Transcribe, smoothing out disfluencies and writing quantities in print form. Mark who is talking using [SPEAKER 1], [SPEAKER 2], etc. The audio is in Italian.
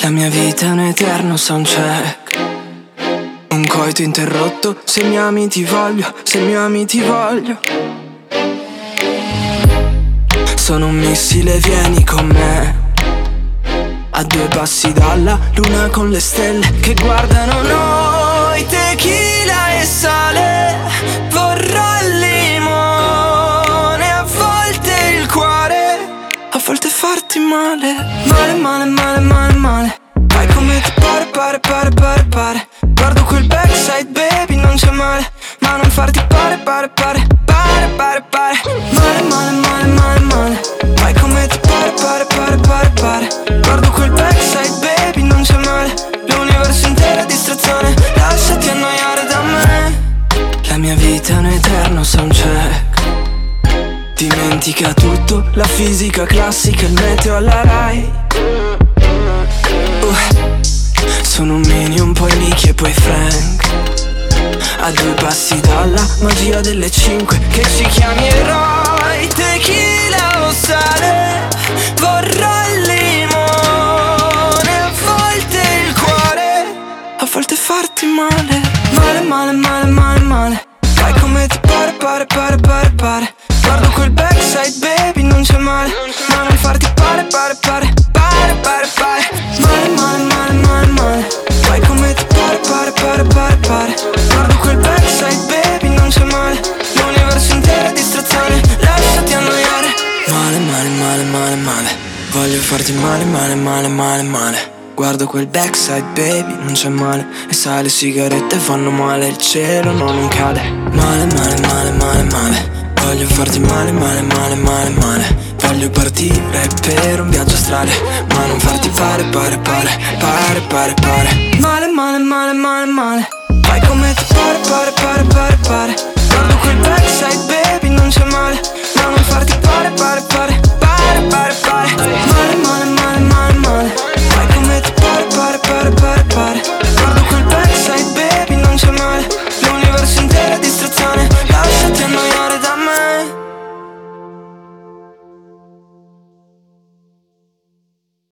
[SPEAKER 1] La mia vita è un eterno soundcheck, un coito interrotto. Se mi ami ti voglio, se mi ami ti voglio. Sono un missile, vieni con me. A 2 passi dalla luna con le stelle che guardano noi. Tequila e sale, vorrò il limone, a volte il cuore, a volte farti male. Male, male, male, male, male. Fai come ti pare, pare, pare, pare, pare. Guardo quel backside, baby, non c'è male. Ma non farti pare, pare, pare, pare, pare, pare. Male, male, male, male, male. Fai come ti pare, pare, pare, pare, pare. Guardo quel backside, baby, non c'è male. L'universo intero è distrazione, lasciati annoiare da me. La mia vita è un eterno soundcheck, dimentica tutto, la fisica classica, il meteo alla Rai. Sono un mini, un poi Nicky e poi Frank. A 2 passi dalla magia delle 5 che ci chiami eroi. Tequila o sale, vorrò il limone, a volte il cuore, a volte farti male. Male, male, male, male, male. Fai come ti pare, pare, pare, pare, pare. Guardo quel backside, baby, non c'è male. Ma non farti pare, pare, pare, pare, pare, pare. Male, male, male, male, male. Fai come ti pare, pare, pare, pare, pare. Guardo quel backside, baby, non c'è male. L'universo intero è distrazione, lasciati annoiare. Male, male, male, male, male. Voglio farti male, male, male, male, male. Guardo quel backside, baby, non c'è male. E sai, le sigarette fanno male, il cielo non cade. Male, male, male, male, male. Voglio farti male, male, male, male, male. Voglio partire per un viaggio astrale, ma non farti pare, pare, pare, pare, pare, pare. Male, male, male, male, male. Fai come ti pare, pare, pare, pare, pare. Guardo quel backside, baby,